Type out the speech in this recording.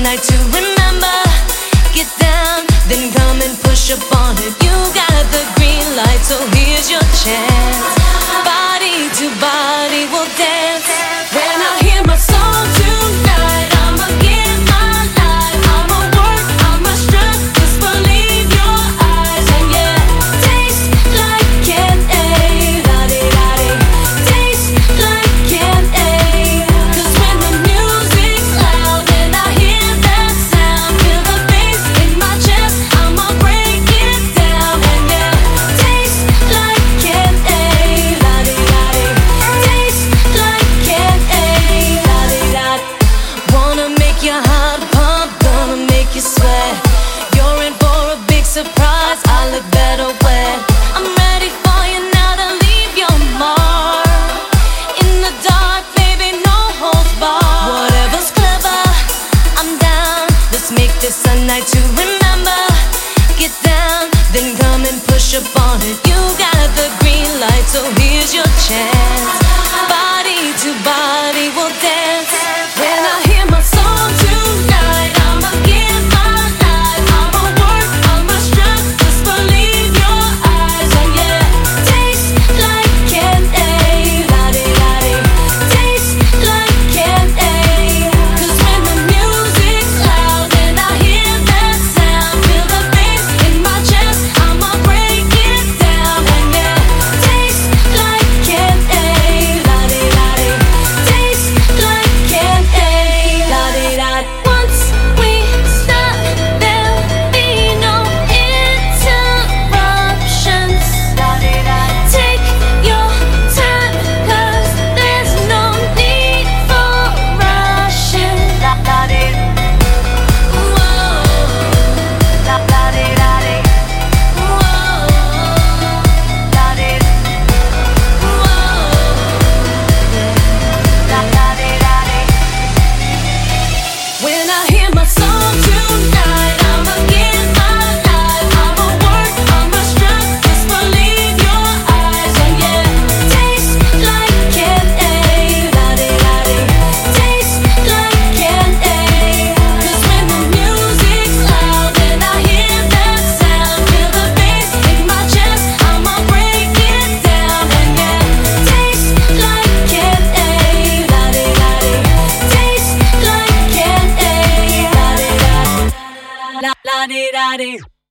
night to remember. Get down, then come and push up on it. You got the green light, so here's your chance. Body to body, we'll dance. When I hear my song tonight, I'ma give my life. I'ma work, I'ma strut, just believe your eyes. And yeah, taste like candy, la-di-da-di. Taste like candy. 'Cause when the music's loud and I hear that sound, feel the bass in my chest, I'ma break it down. And yeah, taste like candy, la-di-da-di. Taste like candy, la-di-da-di. Wanna make your heart pump, gonna make you sweat. You're in for a big surprise, I look better wet. I'm ready for you now to leave your mark. In the dark, baby, no holds barred. Whatever's clever, I'm down. Let's make this a night to remember. Get down, then come and push up on it. You got the green light, so here's your chance. Body to body, we'll dance. When I hear my song tonight, I'ma give my life. I'ma work, I'ma strut, just believe your eyes. And yeah, taste like candy, la-di-da-di. Taste like candy. 'Cause when the music's loud and I hear that sound, feel the bass in my chest, I'ma break it down. And yeah, taste like candy, la-di-da-di. Taste like candy, la-di-da-di. Once we start, there'll be no interruptions. Take your time, 'cause there's no need for rushing. When I hear my song tonight, I'ma give my life. I'ma work, I'ma strut, just believe your eyes. And yeah, taste like candy, la-di-da-di. Taste like candy. 'Cause when the music's loud and I hear that sound, feel the bass in my chest, I'ma break it down. And yeah, taste like candy, la-di-da-di. Taste like candy, la-di-da-di. La-di-da-di.